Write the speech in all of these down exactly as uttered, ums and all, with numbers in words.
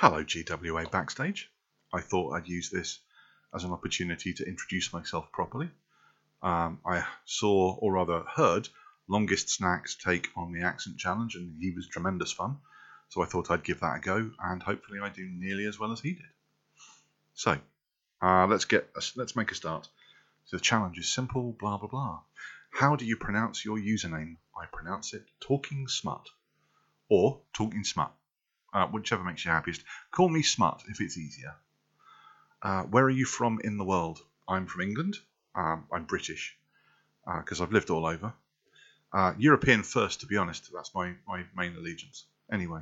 Hello, G W A Backstage. I thought I'd use this as an opportunity to introduce myself properly. Um, I saw, or rather heard, Longest Snacks take on the accent challenge, and he was tremendous fun. So I thought I'd give that a go, and hopefully I do nearly as well as he did. So uh, let's get let's make a start. So the challenge is simple, blah blah blah. How do you pronounce your username? I pronounce it Talking Smut or Talking Smut. Uh, whichever makes you happiest. Call me Smut if it's easier. Uh, where are you from in the world? I'm from England. Um, I'm British because uh, I've lived all over. Uh, European first, to be honest. That's my, my main allegiance. Anyway.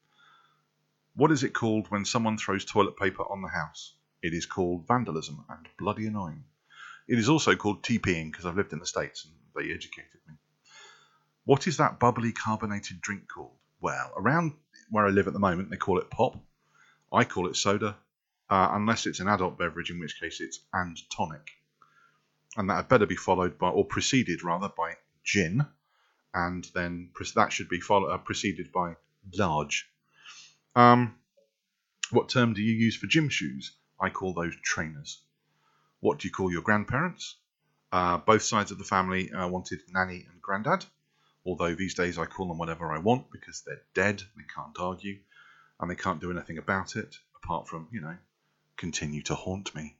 What is it called when someone throws toilet paper on the house? It is called vandalism and bloody annoying. It is also called TPing because I've lived in the States and they educated me. What is that bubbly carbonated drink called? Well, around where I live at the moment, they call it pop. I call it soda, uh, unless it's an adult beverage, in which case it's and tonic. And that had better be followed by, or preceded rather, by gin, and then that should be follow, uh, preceded by large. Um, what term do you use for gym shoes? I call those trainers. What do you call your grandparents? Uh, both sides of the family uh, wanted nanny and granddad. Although these days I call them whatever I want because they're dead, they can't argue, and they can't do anything about it, apart from, you know, continue to haunt me.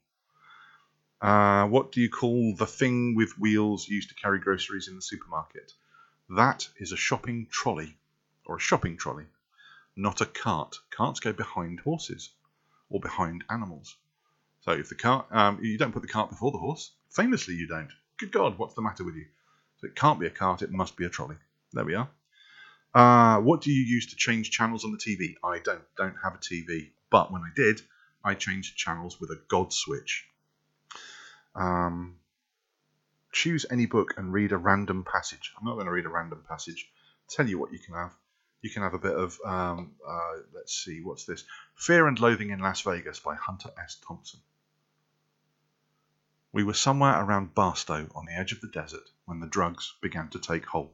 Uh, what do you call the thing with wheels used to carry groceries in the supermarket? That is a shopping trolley, or a shopping trolley, not a cart. Carts go behind horses, or behind animals. So if the cart, um, you don't put the cart before the horse. Famously, you don't. Good God, what's the matter with you? So it can't be a cart, it must be a trolley. There we are. Uh, what do you use to change channels on the T V? I don't don't have a T V, but when I did, I changed channels with a God switch. Um, choose any book and read a random passage. I'm not going to read a random passage. Tell you what you can have. You can have a bit of, um, uh, let's see, what's this? Fear and Loathing in Las Vegas by Hunter S. Thompson. We were somewhere around Barstow on the edge of the desert when the drugs began to take hold.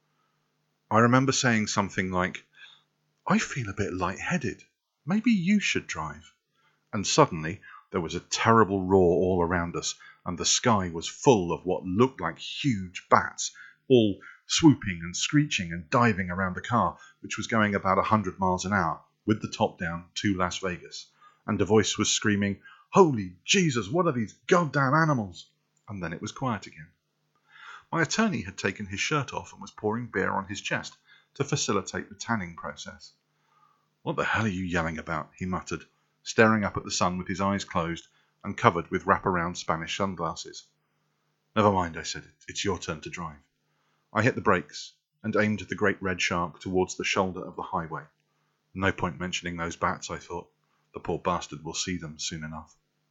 I remember saying something like, I feel a bit lightheaded. Maybe you should drive. And suddenly there was a terrible roar all around us, and the sky was full of what looked like huge bats, all swooping and screeching and diving around the car, which was going about a hundred miles an hour, with the top down to Las Vegas. And a voice was screaming, Holy Jesus, what are these goddamn animals? And then it was quiet again. My attorney had taken his shirt off and was pouring beer on his chest to facilitate the tanning process. What the hell are you yelling about? He muttered, staring up at the sun with his eyes closed and covered with wraparound Spanish sunglasses. Never mind, I said. It's your turn to drive. I hit the brakes and aimed the great red shark towards the shoulder of the highway. No point mentioning those bats, I thought. The poor bastard will see them soon enough.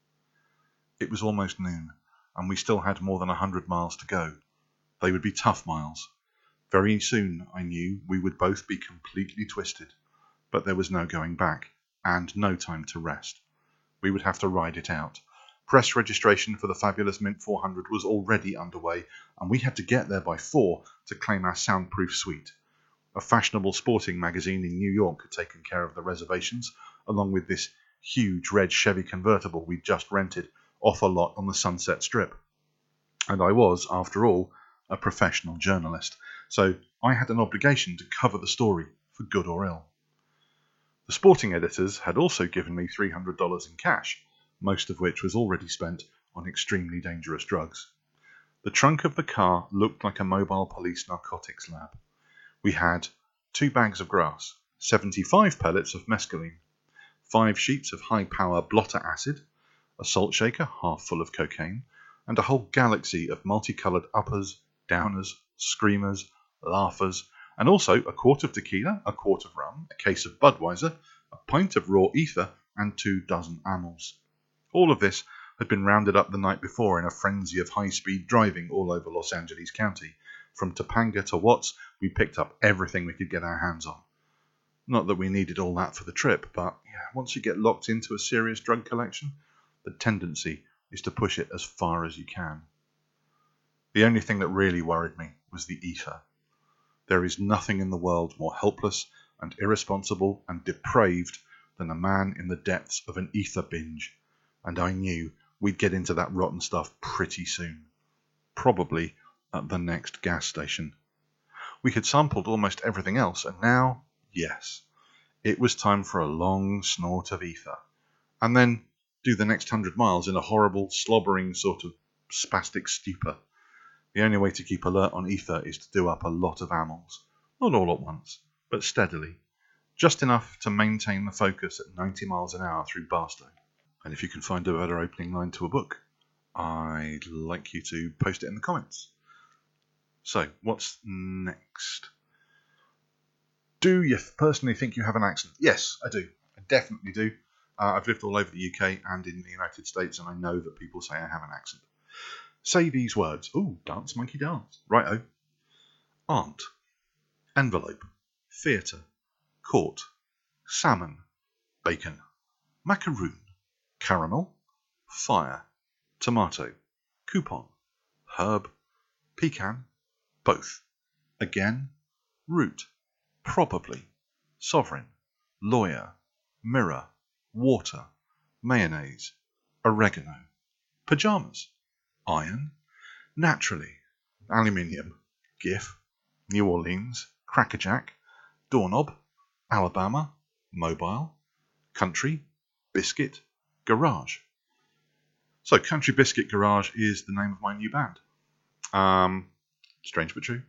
It was almost noon, and we still had more than a hundred miles to go. They would be tough miles. Very soon, I knew, we would both be completely twisted, but there was no going back, and no time to rest. We would have to ride it out. Press registration for the fabulous Mint four hundred was already underway, and we had to get there by four to claim our soundproof suite. A fashionable sporting magazine in New York had taken care of the reservations, along with this huge red Chevy convertible we'd just rented off a lot on the Sunset Strip. And I was, after all, a professional journalist, so I had an obligation to cover the story, for good or ill. The sporting editors had also given me three hundred dollars in cash, most of which was already spent on extremely dangerous drugs. The trunk of the car looked like a mobile police narcotics lab. We had two bags of grass, seventy-five pellets of mescaline, five sheets of high-power blotter acid, a salt shaker half full of cocaine, and a whole galaxy of multicoloured uppers, downers, screamers, laughers, and also a quart of tequila, a quart of rum, a case of Budweiser, a pint of raw ether, and two dozen amyls. All of this had been rounded up the night before in a frenzy of high-speed driving all over Los Angeles County. From Topanga to Watts, we picked up everything we could get our hands on. Not that we needed all that for the trip, but yeah, once you get locked into a serious drug collection, the tendency is to push it as far as you can. The only thing that really worried me was the ether. There is nothing in the world more helpless and irresponsible and depraved than a man in the depths of an ether binge, and I knew we'd get into that rotten stuff pretty soon. Probably at the next gas station. We had sampled almost everything else, and now, yes, it was time for a long snort of ether, and then do the next hundred miles in a horrible, slobbering sort of spastic stupor. The only way to keep alert on ether is to do up a lot of amyls, not all at once, but steadily, just enough to maintain the focus at ninety miles an hour through Barstow. And if you can find a better opening line to a book, I'd like you to post it in the comments. So, what's next? Do you personally think you have an accent? Yes, I do. I definitely do. Uh, I've lived all over the U K and in the United States, and I know that people say I have an accent. Say these words. Ooh, dance, monkey, dance. Righto. Aunt, envelope, theatre, court, salmon, bacon, macaroon, caramel, fire, tomato, coupon, herb, pecan, both, again, root, probably, sovereign, lawyer, mirror, water, mayonnaise, oregano, pyjamas, iron, naturally, aluminium, GIF, New Orleans, crackerjack, doorknob, Alabama, mobile, country, biscuit, garage. So Country Biscuit Garage is the name of my new band. Um, strange but true.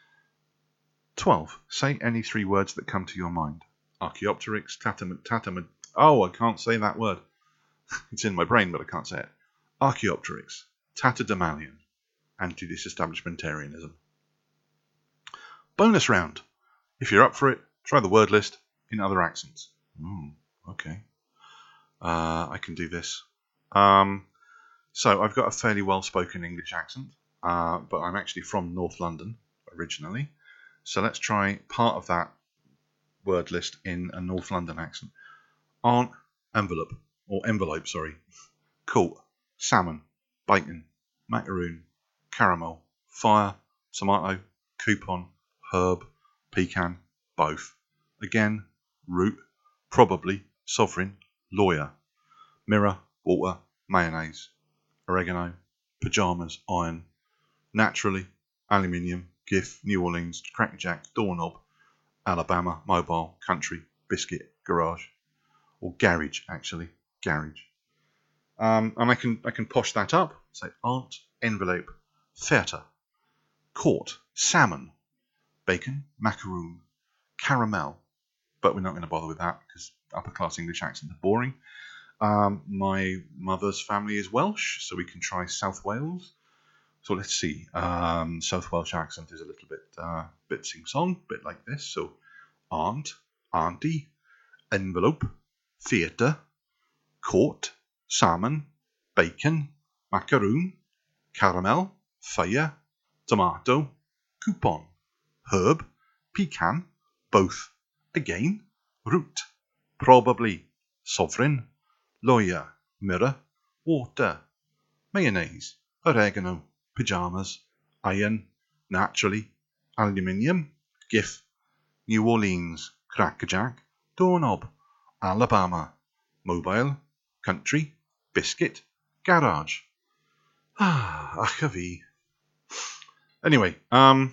twelve. Say any three words that come to your mind. Archaeopteryx, tatam, tatam. Oh, I can't say that word. It's in my brain, but I can't say it. Archaeopteryx, tatterdemalion, anti-disestablishmentarianism. Bonus round. If you're up for it, try the word list in other accents. Mm, okay. Uh, I can do this. Um, so I've got a fairly well-spoken English accent, uh, but I'm actually from North London originally. So let's try part of that word list in a North London accent. Aunt, envelope, or envelope, sorry. Court, salmon, bacon, macaroon, caramel, fire, tomato, coupon, herb, pecan, both. Again, root, probably, sovereign, lawyer, mirror, water, mayonnaise, oregano, pyjamas, iron, naturally, aluminium, GIF, New Orleans, crackerjack, doorknob, Alabama, mobile, country, biscuit, garage, or garage actually, garage. Um, and I can I can posh that up. Say aunt, envelope, theatre, court, salmon, bacon, macaroon, caramel. But we're not going to bother with that because upper class English accents are boring. Um, my mother's family is Welsh, so we can try South Wales. So let's see. Um, South Welsh accent is a little bit uh, bit sing song, bit like this. So aunt, auntie, envelope, theatre, court, salmon, bacon, macaroon, caramel, fire, tomato, coupon, herb, pecan, both, again, root, probably, sovereign, lawyer, mirror, water, mayonnaise, oregano, pyjamas, iron, naturally, aluminium, GIF, New Orleans, crackerjack, doorknob, Alabama, mobile, country, biscuit, garage. Ah, ach a fi. Anyway, um,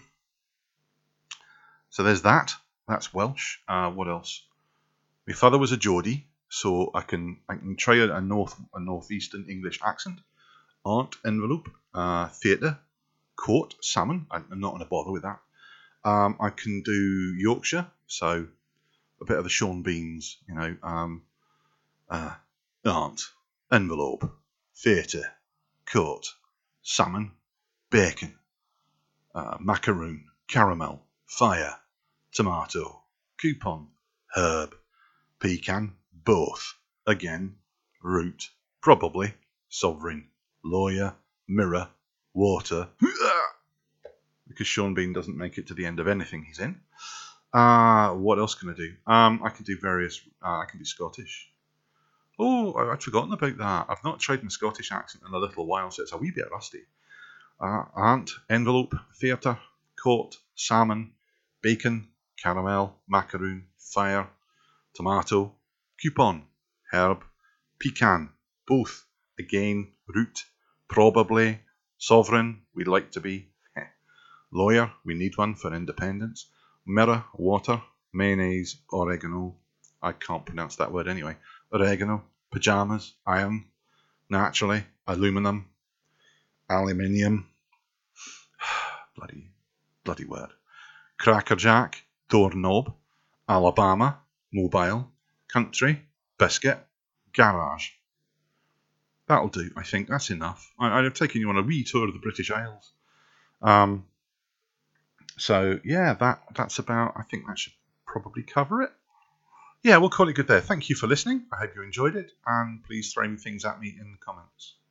so there's that. That's Welsh. Uh, what else? My father was a Geordie, so I can I can try a, a north a northeastern English accent. Aunt, envelope, uh, theatre, court, salmon. I'm not going to bother with that. Um, I can do Yorkshire, so a bit of the Sean Beans, you know. Um, uh, aunt, envelope, theatre, court, salmon, bacon, uh, macaroon, caramel, fire, tomato, coupon, herb, pecan, both, again, root, probably, sovereign, lawyer, mirror, water, because Sean Bean doesn't make it to the end of anything he's in. Uh, what else can I do? Um, I can do various, uh, I can do Scottish. Oh, I'd forgotten about that. I've not tried my Scottish accent in a little while, so it's a wee bit rusty. Uh, aunt, envelope, theatre, court, salmon, bacon, caramel, macaroon, fire, tomato, coupon, herb, pecan, both, again, root, probably, sovereign, we'd like to be, lawyer, we need one for independence, mirror, water, mayonnaise, oregano, I can't pronounce that word anyway, oregano, pyjamas, iron, naturally, aluminum, aluminium, bloody, bloody word, crackerjack, doorknob, Alabama, mobile, country, biscuit, garage. That'll do, I think. That's enough. I, I've taken you on a wee tour of the British Isles. Um, so, yeah, that that's about, I think that should probably cover it. Yeah, we'll call it good there. Thank you for listening. I hope you enjoyed it. And please throw me things at me in the comments.